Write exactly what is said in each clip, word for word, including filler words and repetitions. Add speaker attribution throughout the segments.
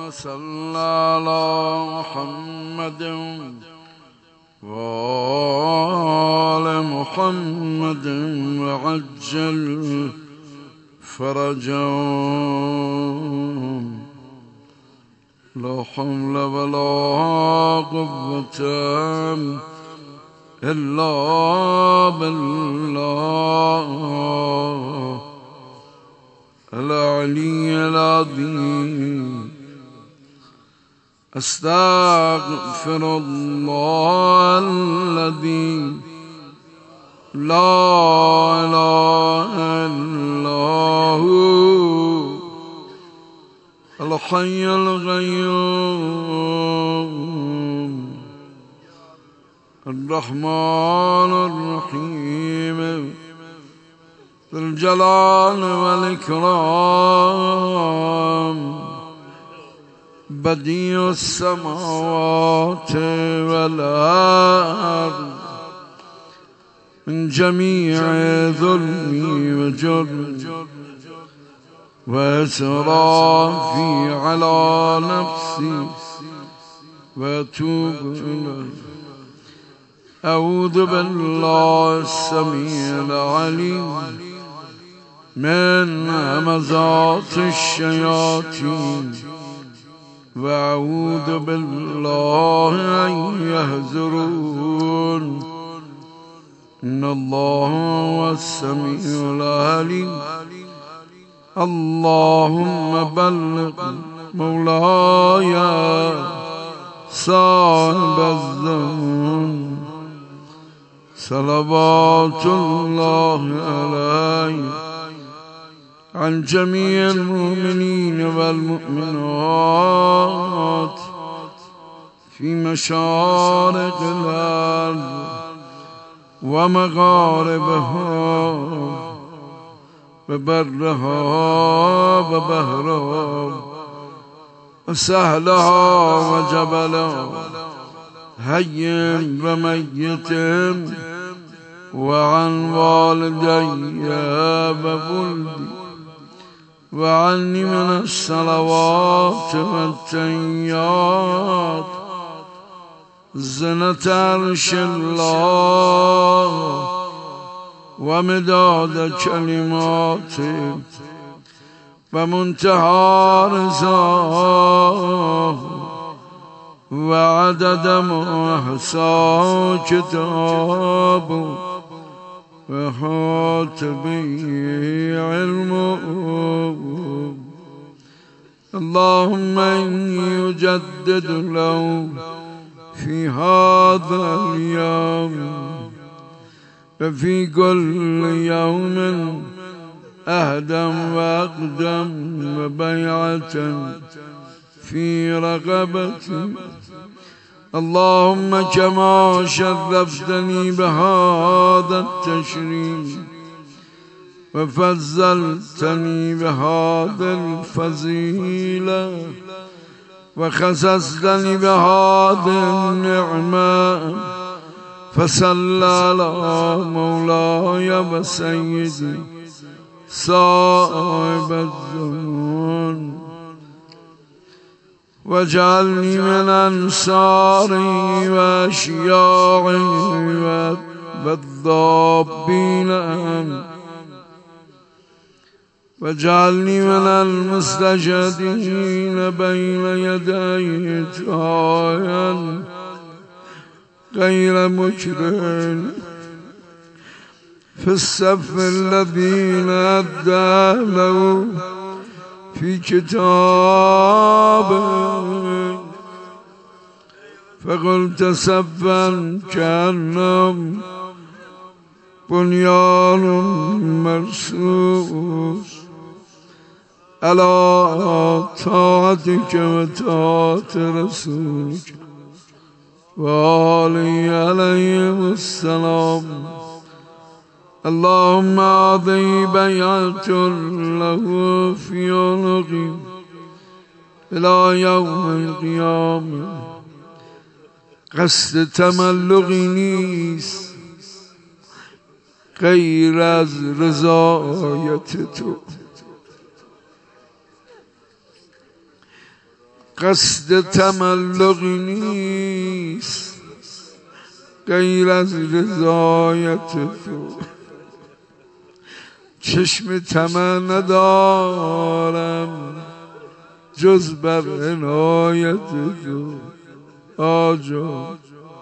Speaker 1: صل على محمد وآل محمد وعجل فرجهم لا حول ولا قوة إلا بالله العلي العظيم. أستغفر الله الذي لا إله إلا هو الحي القيوم الرحمن الرحيم ذو الجلال والإكرام بديع السماوات والأرض من جميع ظلمي وجرمي وإسرافي على نفسي وأتوب إليه. أعوذ بالله السميع العليم من همزات الشياطين وأعوذ بالله أن يحضرون. إن الله هو السميع العليم. اللهم بلغ مولاي صاحب الزمان صلوات الله عليه عن جميع المؤمنين والمؤمنات في مشارق الأرض ومغاربها وبرها وبحرها وسهلها وجبلها حي وميت وعن والدي وولدي وعني من الصلوات والتحيات زنة عرش الله ومداد كلماته ومنتهى رضاه وعدد ما أحصى كتابه وحاط به علمه. اللهم إني أجدد له في هذا اليوم وفي كل يوم أهدا وأقدم وبيعة في رقبتي. اللهم كما شرفتني بهذا التشريف وفضلتني بهذا الفضيلة وخصصتني بهذه النعمة فصل على مولاي وسيدي صاحب الزمان واجعلني من أنصاري وأشياعي والضابين واجعلني من المستجدين بين يدي داعيا غير مكرم في الصف الذين أدى له في كتابه فقلت صفا كأنهم بنيان مرصوص على طاعتك وطاعة رسولك وآله عليهم السلام. اللهم هذه بيعة له في عنقي إلى يوم القيامة. قصد تملقی نیست غیر از رضایت تو. قصد تملقی نیست غیر از رضایت تو، چشم طمع ندارم جز بر عنایت تو. آجا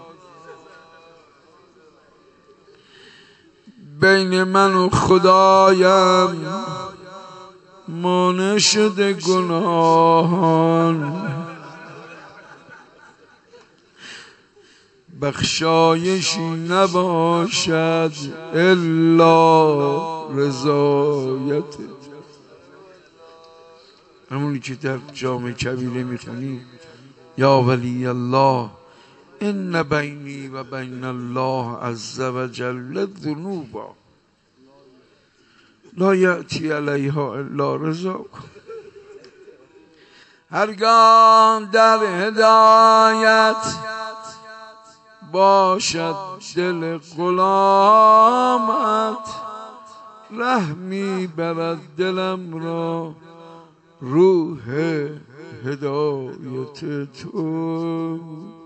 Speaker 1: بین من و خدایم مانع شده گناهان، بخشایشی نباشد الا رضایت. همونی که در جامع کبیره میخونی یا ولی الله ان بینی و بین الله عز و جل ذنوبا لا یأتی علیها الا رضاک. هرگاه در هدایت باشد دل غلامت، رحمی برد دلم را روح هدایت تو.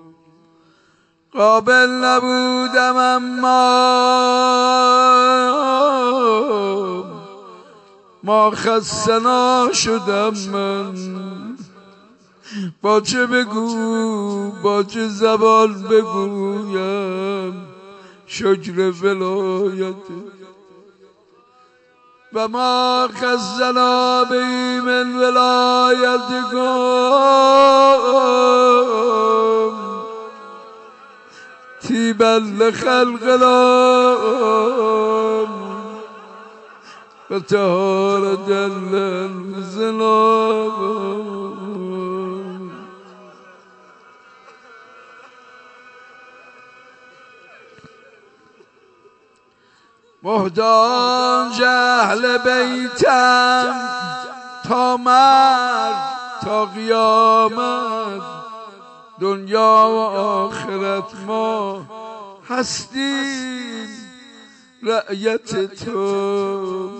Speaker 1: قابل نبودم اما ما خستنا شدم من، با چه بگو با چه زبان بگویم شکر ولایت. و ما خزنا به من ولایتکم تیبا لخلقنا و طهارة لأنفسنا. محتاج اهل بیتم تا مرگ تا قیامت، دنیا و آخرت ما هستیم رعیت تو.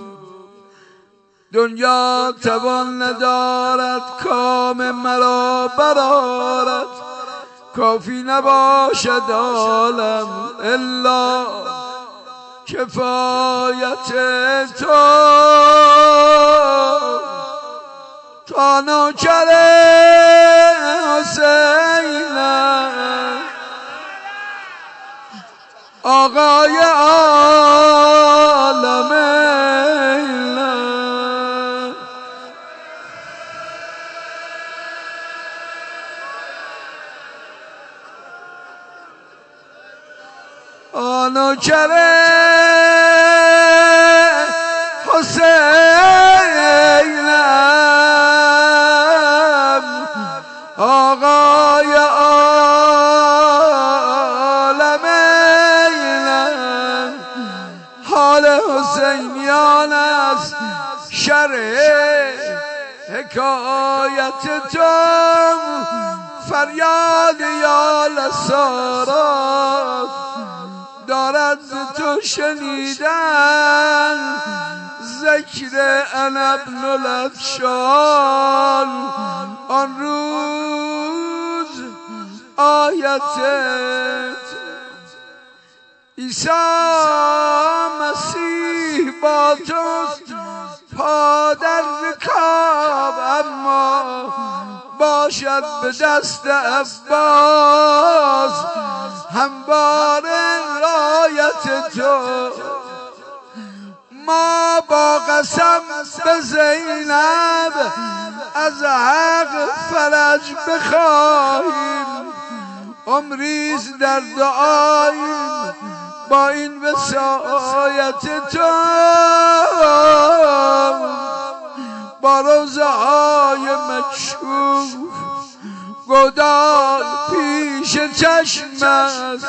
Speaker 1: دنیا توان ندارد کام مرا برارد، کافی نباشد عالم الا کفایت تو. تا نوکر حسینم آقای عالم علم، نوکر حسینم آقای عالم علم. حال حسینیان است شرح حکایت تو، فریاد یا لسارات دارد تو شنیدن. ذکر انا ابن الافشار آن روز آیتت عیسی مسیح با توست پا در رکاب، اما باشد به دست عباس هموار رایت تو. ما با قسم به زینب از حق فرج بخواهیم، عمریز در دعاییم با این وصایت تو. با روزه های مکشوف گودال پیش چشم است،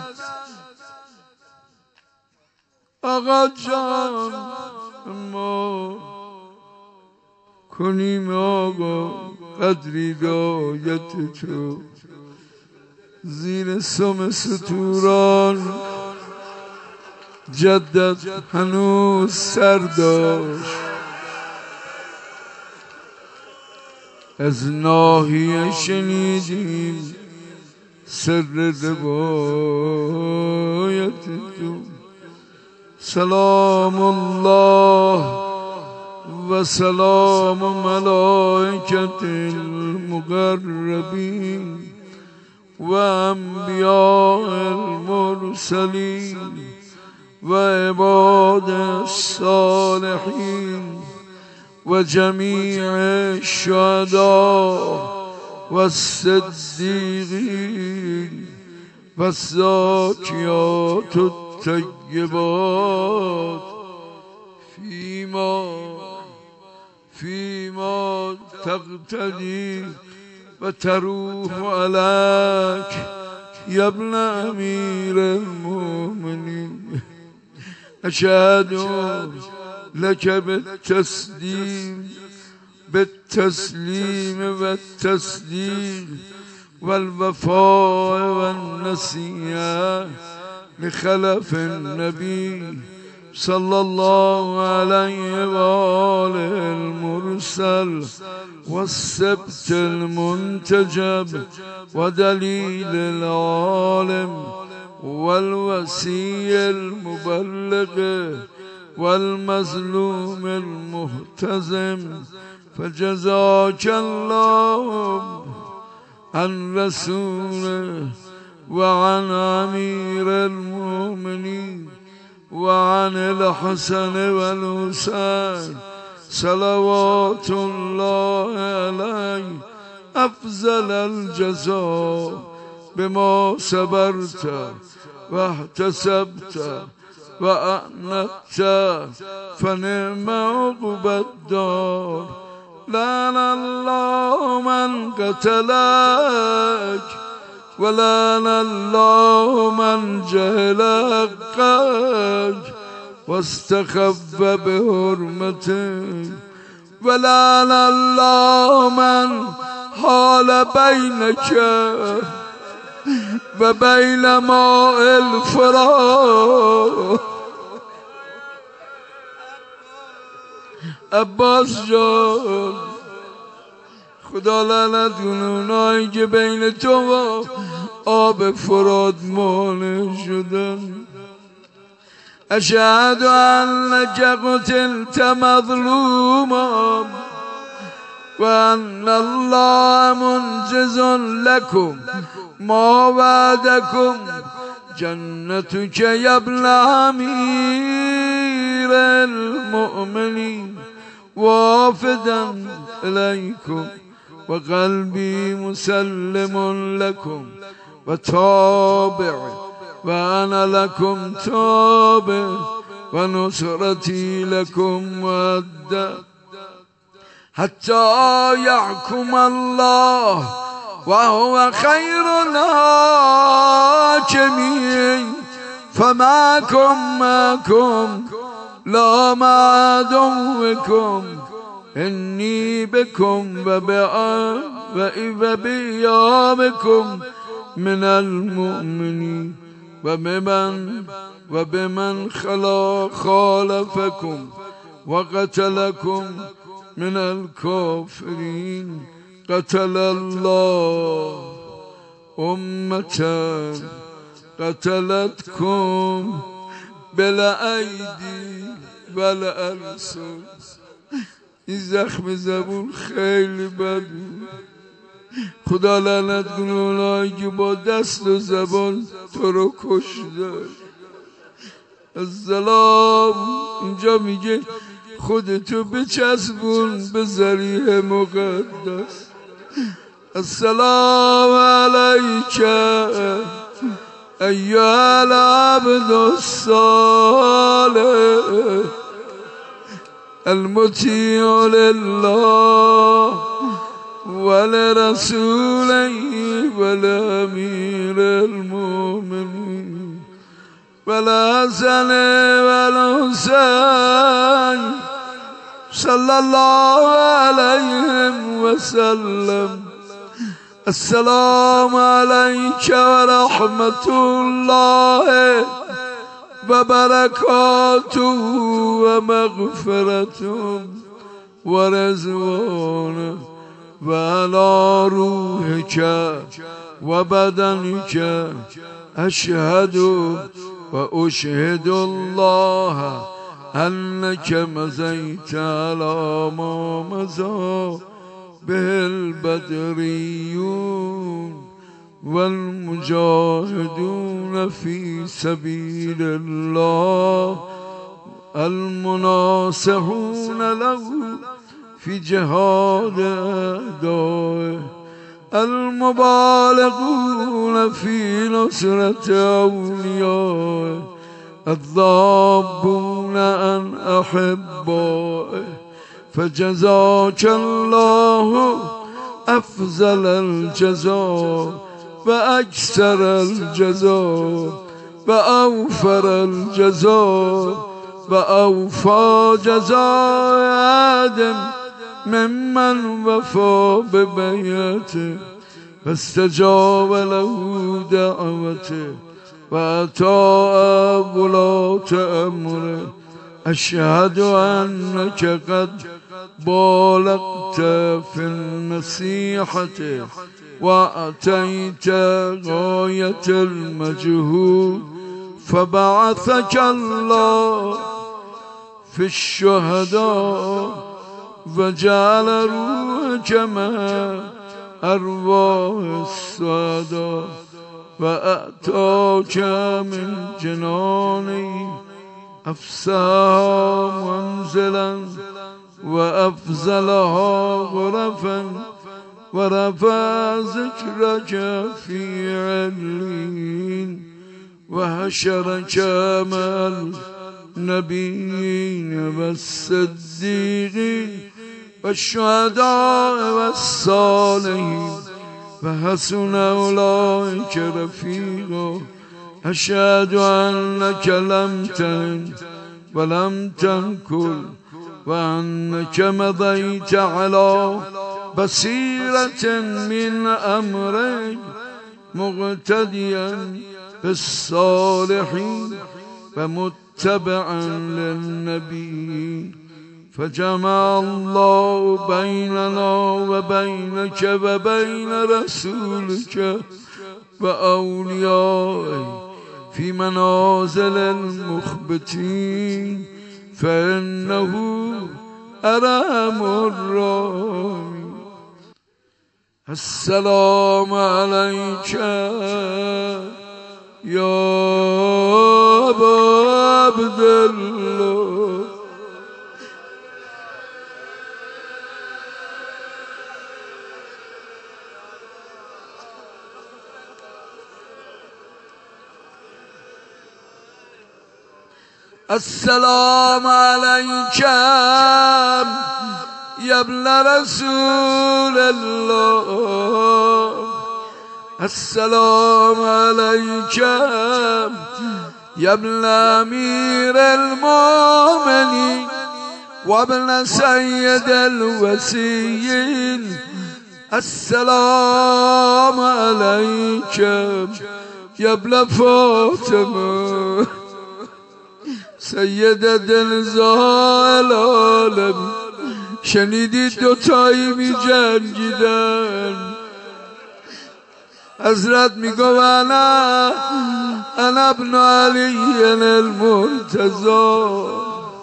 Speaker 1: آقا جان ما کنیم آقا قدری رایت تو. زیر سم ستوران جدت هنوز سر داشت، از ناحیه شنیدیم سر روایت تو. سلام الله و سلام ملائکت المقربین و انبیاء المرسلین و عباد الصالحین و جمیع الشهداء و الصدیقین و الزاکیات الطیبات فیما فیما تقتدی و تروح علیک یا ابن امیر المؤمنین. اشهد لك بالتسلیم بالتسلیم و التصدیق والوفاء والنصیحة لخلف النبی صلی الله علیه و آله المرسل والسبت المنتجب و دلیل العالم والوصي المبلغ والمظلوم المهتزم. فجزاك الله عن رسوله وعن امیر المؤمنین وعن الحسن والحسین صلوات الله علیه افضل الجزاء بما صبرت و احتسبت و اعنت فنعم عقب الدار. لعن الله من قتلك ولعن الله من جهل حقك واستخف بحرمتك ولعن الله من حال بينك وبين ماء الفراق. عباس جان خدا لعنت کنه اونایی که بین تو و آب فرات مانع شدن. اشهد انک قتلت مظلوما و ان الله منجز لكم ما وعدكم جنتك یا ابن امیر المؤمنین وافدا الیکم و قلبی مسلم لكم و تابع و انا لكم تابع و نصرتی لكم مؤدى حتی یحکم الله و هو خیر الحاکمین. فمعکم معکم لا مع عدوکم انی بکم و بإیابکم من المؤمنین و بمن و بمن خلا خالفکم و قتلکم من الكافرین. قتل الله امتا قتلتكم بالایدی والارسل. این زخم زبون خیلی بد بود. خدا لعنت کنه اونایی که با دست و زبان تو رو کشتن. السلام اینجا میگه خودتو بچسبون به ذریح مقدس. السلام علیک ایها العبد الصالح المطیع لله ولرسوله ولامیر المؤمنین والحسن والحسین صلی الله علیهم وسلم. السلام علیک و رحمت الله و برکاته و مغفرته و رضوانه وعلى روحك وبدنك أشهد وأشهد الله أنك مزيت على ما مزى به البدريون والمجاهدون في سبيل الله المناصحون له في جهاد أعدائه المبالغون في نصرة أوليائه الذابون عن أحبائه فجزاك الله أفضل الجزاء وأكثر الجزاء وأوفر الجزاء وأوفى جزاء آدم ممن وفى ببيته فاستجاب له دعوته وأطاع ولاة أمره أشهد أنك قد بالغت في النصيحة وأتيت غاية المجهود فبعثك الله في الشهداء وجعل روحك مع أرواح السعداء وأعطاك من جنانه أفساها منزلا وأفزلها غرفا ورفع ذكرك في علين وحشرك مع النبيين والصديقين والشهداء والصالحين فحسن أولئك رفيقا أشهد أنك لم تهن ولم تنكل وأنك مضيت على بصيرة من أمرك مقتديا بالصالحين ومتبعا للنبي فجمع الله بيننا وبينك وبين رسولك وأوليائه في منازل المخبتين فإنه أرحم الراحمين. السلام عليك يا أبا عبد الله السلام عليك يا ابن رسول الله السلام عليك يا ابن أمير المؤمنين وابن سيد الوسيين السلام عليك يا ابن فاطمة سیدت نزاع العالم. شنیدید دوتایی می جنگیدن، حضرت می گو انا انا ابن علی المرتضی.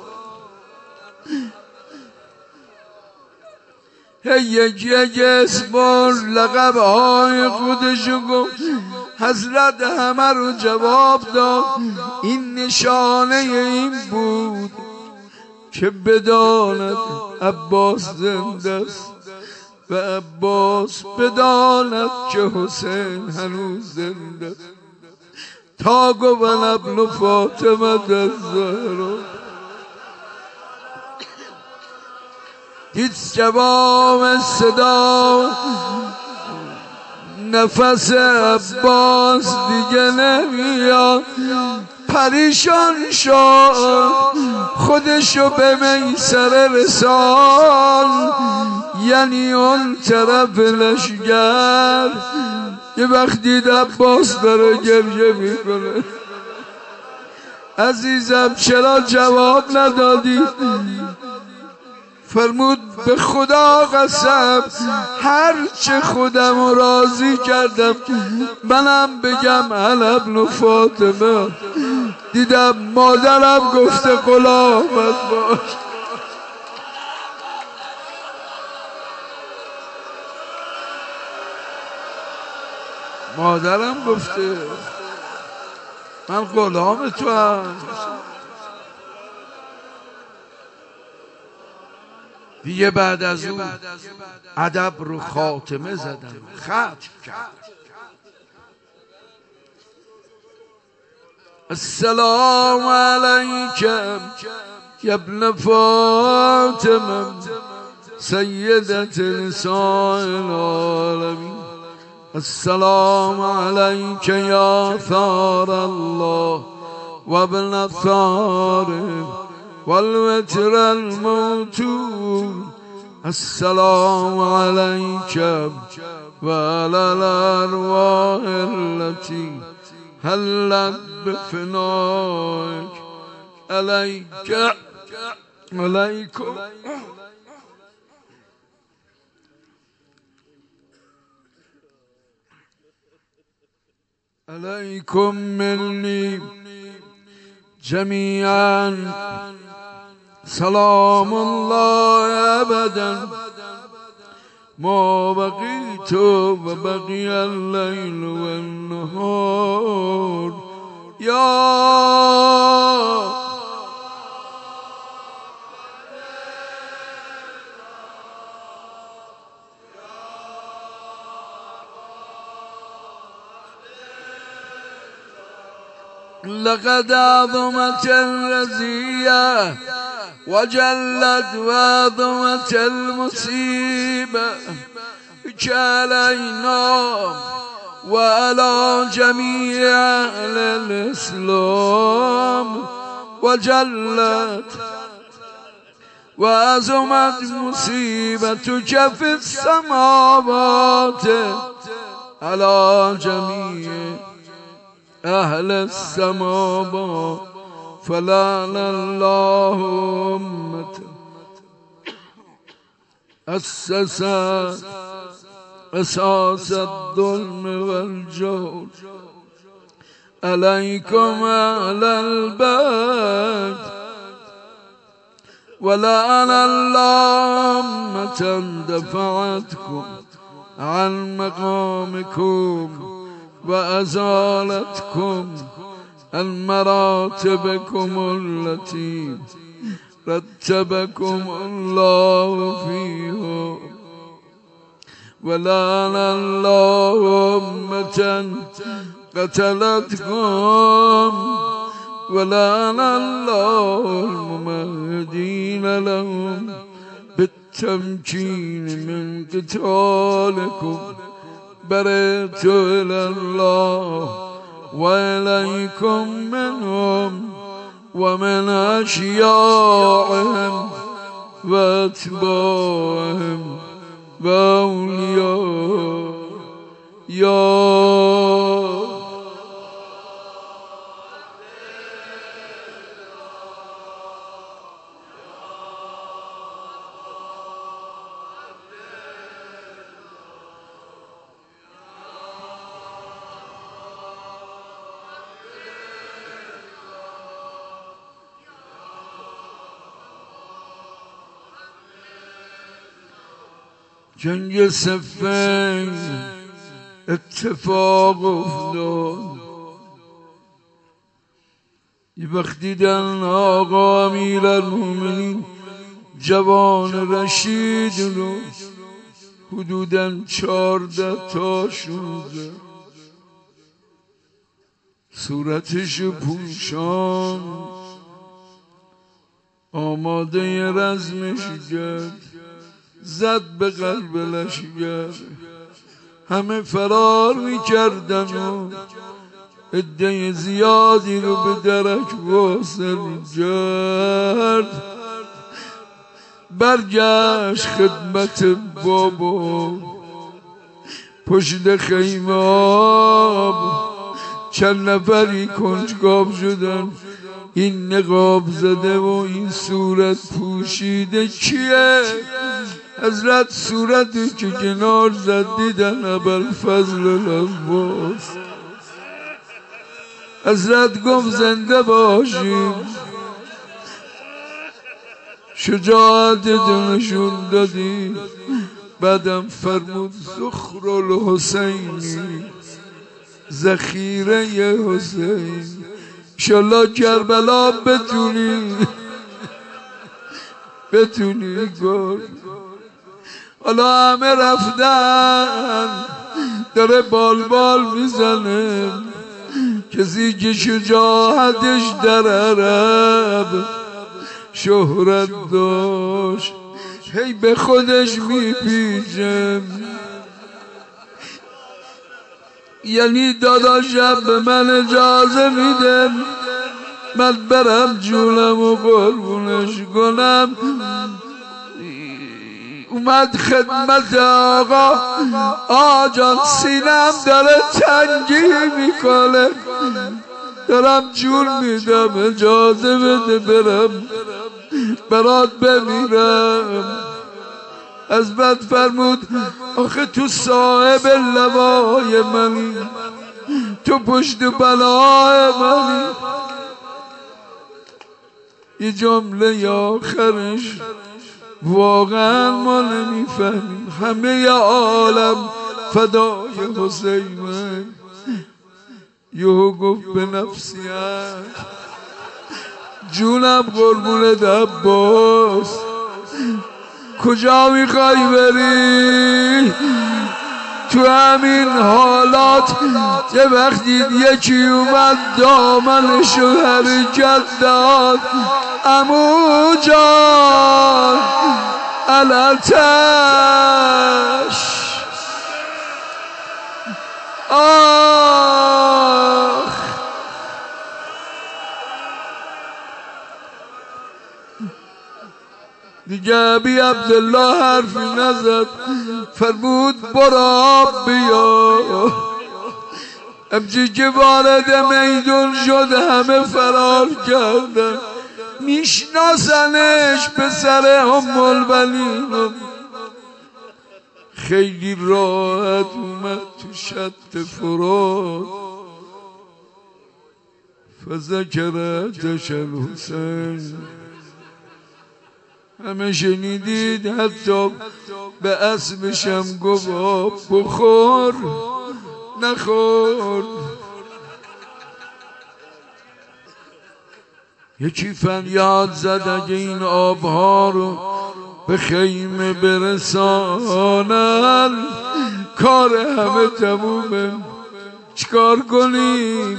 Speaker 1: هی یکی یکی اسمار لقب های خودشو گفت، حضرت همه رو جواب داد. این نشانه این بود که بداند عباس زنده است و عباس بداند که حسین هنوز زنده است. تا گفت ابن فاطمه الزهرا، هیچ جواب صدا نفس عباس دیگه نمیاد. پریشان شد، خودشو به میسر رسان، یعنی اون طرف لشگر. یه وقت دید عباس داره گریه میکنه، عزیزم چرا جواب ندادی؟ فرمود به خدا قسم هرچه خودم راضی کردم منم بگم انا ابن فاطمه. دیدم مادرم گفته غلامت باش. مادرم گفته من غلام تو هم. دیگه بعد از اون ادب رو خاتمه زدم، ختم کرد. السلام علیک یا ابن فاطمه سیدت نساء العالمین. السلام علیک یا ثار الله و ابن الثار والوتر الموتور. السلام علیک و علی الارواح التي هلت بفنائک. علیک علیکم علیکم منی جمیعا سلام الله ابدا ما بقیت و بقی اللیل و النهار. یا لقد عظمت الرزية وجلت وعظمت المصيبة علينا وعلى جميع أهل الإسلام. وجلت وعظمت مصيبتك في السماوات على جميع أهل السماوات. فلعن الله أمة أسس أساس الظلم والجور. عليكم أهل البيت. ولعن الله أمة دفعتكم عن مقامكم وأزالتكم عن مراتبكم التي رتبكم الله فيها. ولعن الله أمة قتلتكم. ولعن الله الممهدين لهم بالتمكين من قتالكم. برئت إلى الله وإليكم منهم ومن أشياعهم وأتباعهم وأولياء. يا جنگ صفین اتفاق افتاد. یه وقت دیدن آقا امیرالمومنین جوان رشید رو حدوداً چارده تا شونزده صورتش پوشان آماده رزمش کرد. زد به قلب لشگر. همه فرار میکردن و عده زیادی رو به درک واصل کرد. برگشت خدمت بابا پشت خیمه چند نفری کنجکاو شدن این نقاب زده و این صورت پوشیده کیه؟ حضرت صورتی که کنار زد دیدن ابوالفضل العباس. حضرت گفت زنده باشیم، شجاعتتو نشون دادی. بعدم فرمود ذخر الحسینی، ذخیره حسین. انشالله کربلا بتونی بتونی گل. حالا همه رفتن، داره بال بال میزنه. کسی که شجاعتش در عرب شهرت داشت هی به خودش میپیچه. یعنی داداشم به من اجازه میده من برم جونم و قربونش کنم. اومد خدمت آقا، آجان سینم داره تنگی میکنه، دارم جون میدم، اجازه بده برم برات بمیرم. از بعد فرمود آخه تو صاحب لوای منی، تو پشت بلای منی. یه جمله آخرش واقعا ما نمیفهمیم. همه عالم فدای حسینه. یهو گفت به نفسیت جونم قربونت عباس، کجا میخوای بری؟ تو همین حالات یه وقتی یکی اومد دامنشو حرکت داد. عمو جان الاتش آخ دیگه ابی عبدالله حرفی نزد. فرمود برا بیا. امجی که وارد میدون شد همه فرار کردن. میشناسنش پسر ام البنین. خیلی راحت اومد تو شط فرات. فذکرتش الحسین. همه شنیدید، حتی به اسمشم گفت آب بخور نخور. یکی فریاد زد اگه این آبها رو به خیمه برسانن کار همه تمومه، چیکار کنیم؟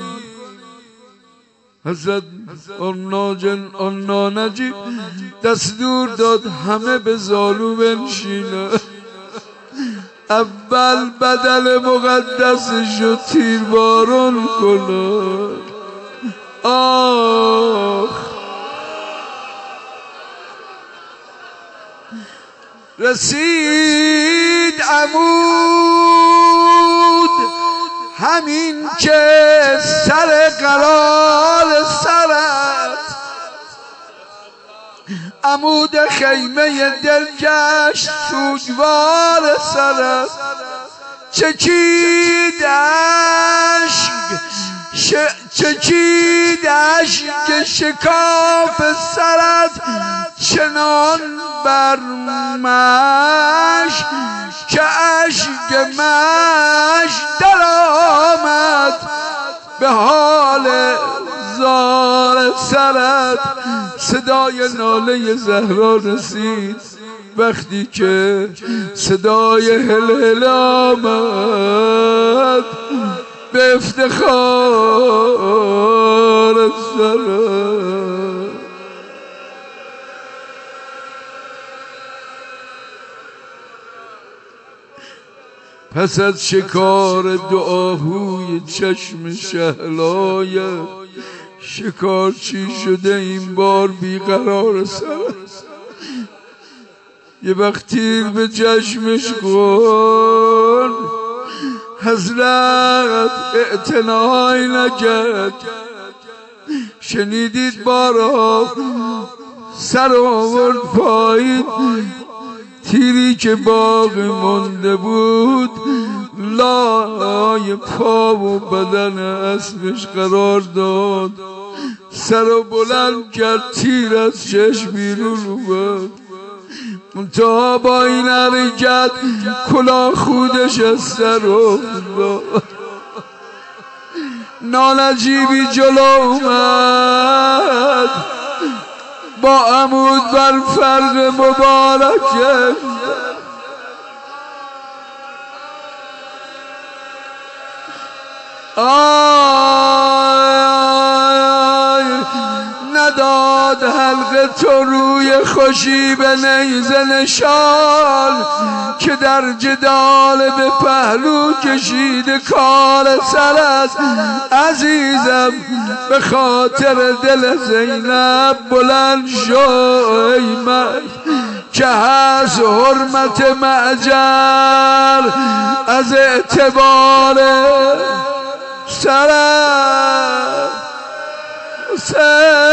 Speaker 1: حضرت انا نجیب دستور داد همه به زانو بنشینه. اول بدل مقدسش رو تیربارون کنه. آخ رسید عمود همین که سر قرار سرت، عمود خیمه دلگشت سوگوار سرت. چکید عشق چکید عشق شکاف سرت، چنان بر مشک که عشق مشک در آمد به حال زار سرت. صدای ناله زهرا رسید وقتی که صدای هلهله آمد به افتخار سرت. پس از شکار دعاهوی چشم شهلایت، شکارچی شده این بار بیقرار سرت. یه وقت تیر به چشمش کن، حضرت اعتنایی نکرد. شنیدید بارا سر آورد پایین، تیری که باقی مونده بود لای پا و بدن اسبش قرار داد. سر و بلند کرد، تیر از چشم بیرون اومد. منتها با این حرکت کلاه خودش از سر افتاد. نالجیبی جلو اومد، با عمود بر فرق مبارکه آی نداد حلقه تو روی خوشی به نیزه نشان که در جدال به پهلو کشیده کار سر است. عزیزم به خاطر دل زینب بلند شو ای مرد که هست حرمت معجر از اعتبار سر سر